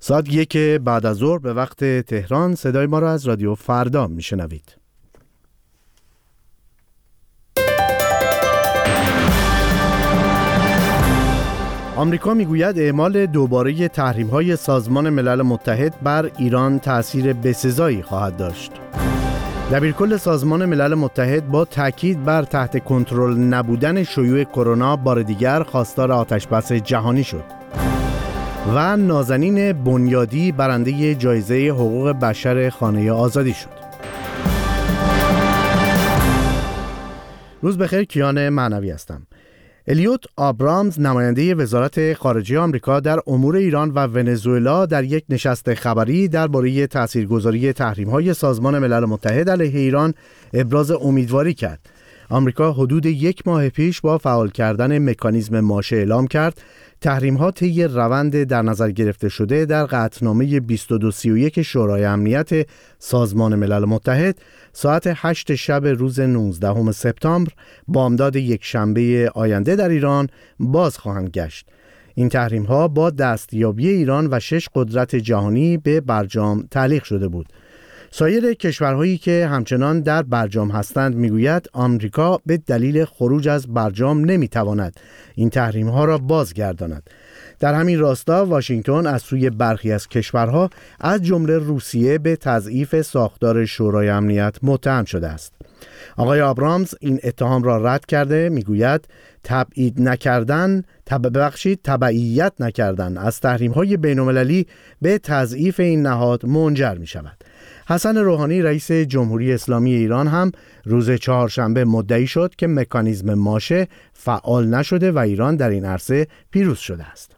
ساعت 1 بعد از ظهر به وقت تهران صدای ما را از رادیو فردا میشنوید. آمریکا میگوید اعمال دوباره تحریم‌های سازمان ملل متحد بر ایران تأثیر بسزایی خواهد داشت. دبیرکل سازمان ملل متحد با تاکید بر تحت کنترل نبودن شیوع کرونا بار دیگر خواستار آتش‌بس جهانی شد. و نازنین بنیادی برنده جایزه حقوق بشر خانه آزادی شد. روز بخیر، کیان معنوی هستم. الیوت آبرامز نماینده وزارت خارجه آمریکا در امور ایران و ونزوئلا در یک نشست خبری درباره تاثیرگذاری تحریم‌های سازمان ملل متحد علیه ایران ابراز امیدواری کرد. آمریکا حدود 1 ماه پیش با فعال کردن مکانیزم ماشه اعلام کرد تحریم‌ها طی روند در نظر گرفته شده در قطعنامه 2231 شورای امنیت سازمان ملل متحد ساعت 8 شب روز 19 سپتامبر بامداد یک شنبه آینده در ایران باز خواهند گشت. این تحریم‌ها با دستیابی ایران و 6 قدرت جهانی به برجام تعلیق شده بود. سایر کشورهایی که همچنان در برجام هستند میگوید آمریکا به دلیل خروج از برجام نمیتواند این تحریم‌ها را بازگرداند. در همین راستا واشنگتن از سوی برخی از کشورها از جمله روسیه به تضعیف ساختار شورای امنیت متهم شده است. آقای آبرامز این اتهام را رد کرده میگوید تبعیت نکردن از تحریم‌های بین‌المللی به تضعیف این نهاد منجر می‌شود. حسن روحانی رئیس جمهوری اسلامی ایران هم روز چهارشنبه مدعی شد که مکانیزم ماشه فعال نشده و ایران در این عرصه پیروز شده است.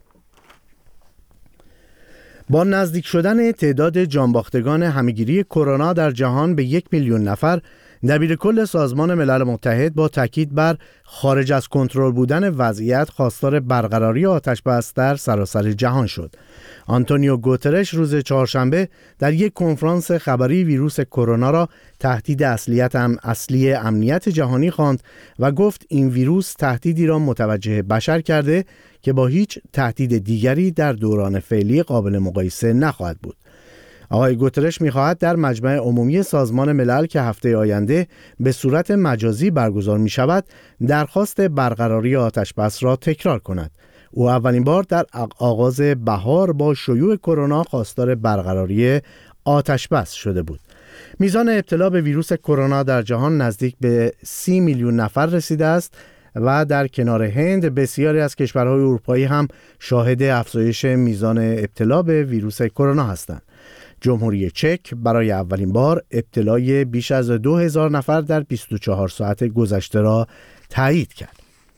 با نزدیک شدن تعداد جانباختگان همه‌گیری کرونا در جهان به 1 میلیون نفر، دبیرکل سازمان ملل متحد با تاکید بر خارج از کنترل بودن وضعیت خواستار برقراری آتش‌بس در سراسر جهان شد. آنتونیو گوترش روز چهارشنبه در یک کنفرانس خبری ویروس کرونا را تهدید اصلی امنیت جهانی خواند و گفت این ویروس تهدیدی را متوجه بشر کرده که با هیچ تهدید دیگری در دوران فعلی قابل مقایسه نخواهد بود. آقای گوترش می‌خواهد در مجمع عمومی سازمان ملل که هفته آینده به صورت مجازی برگزار می‌شود، درخواست برقراری آتش‌بس را تکرار کند. او اولین بار در آغاز بهار با شیوع کرونا خواستار برقراری آتش‌بس شده بود. میزان ابتلا به ویروس کرونا در جهان نزدیک به 30 میلیون نفر رسیده است و در کنار هند بسیاری از کشورهای اروپایی هم شاهد افزایش میزان ابتلا به ویروس کرونا هستند. جمهوری چک برای اولین بار ابتلای بیش از 2000 نفر در 24 ساعت گذشته را تایید کرد.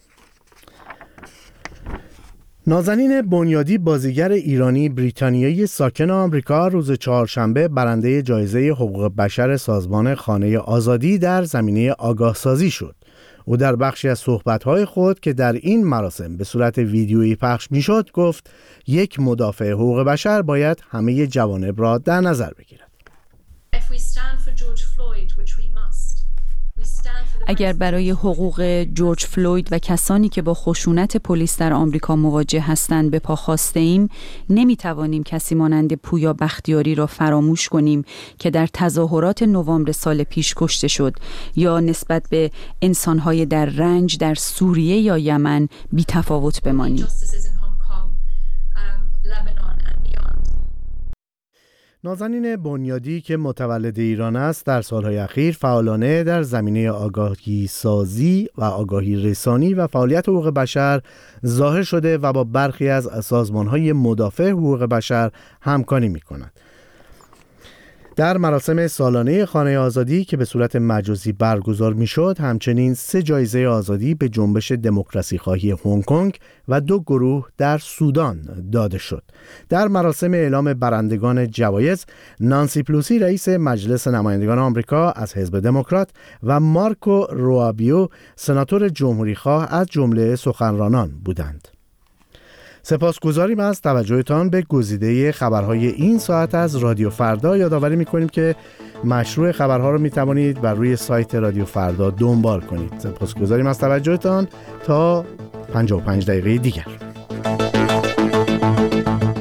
نازنین بنیادی بازیگر ایرانی بریتانیایی ساکن آمریکا روز چهارشنبه برنده جایزه حقوق بشر سازمان خانه آزادی در زمینه آگاهسازی شد. او در بخشی از صحبت‌های خود که در این مراسم به صورت ویدیویی پخش می‌شد گفت یک مدافع حقوق بشر باید همه جوانب را در نظر بگیرد. اگر برای حقوق جورج فلوید و کسانی که با خشونت پلیس در آمریکا مواجه هستند به پا خاسته ایم، نمی‌توانیم کسی مانند پویا بختیاری را فراموش کنیم که در تظاهرات نوامبر سال پیش کشته شد، یا نسبت به انسان‌های در رنج در سوریه یا یمن بی‌تفاوت بمانیم. نازنین بنیادی که متولد ایران است در سالهای اخیر فعالانه در زمینه آگاهی سازی و آگاهی رسانی و فعالیت حقوق بشر ظاهر شده و با برخی از سازمان‌های مدافع حقوق بشر همکاری می‌کند. در مراسم سالانه خانه آزادی که به صورت مجازی برگزار می‌شد، همچنین 3 جایزه آزادی به جنبش دموکراسی خواهی هنگ کنگ و 2 گروه در سودان داده شد. در مراسم اعلام برندگان جوایز، نانسی پلوسی رئیس مجلس نمایندگان آمریکا از حزب دموکرات و مارکو روابیو سناتور جمهوری‌خواه از جمله سخنرانان بودند. سپاسگزاریم از توجهتان به گزیده خبرهای این ساعت از رادیو فردا. یادآوری می‌کنیم که مشروع خبرها رو می‌توانید بر روی سایت رادیو فردا دنبال کنید. سپاسگزاریم از توجهتان تا 55 دقیقه دیگر.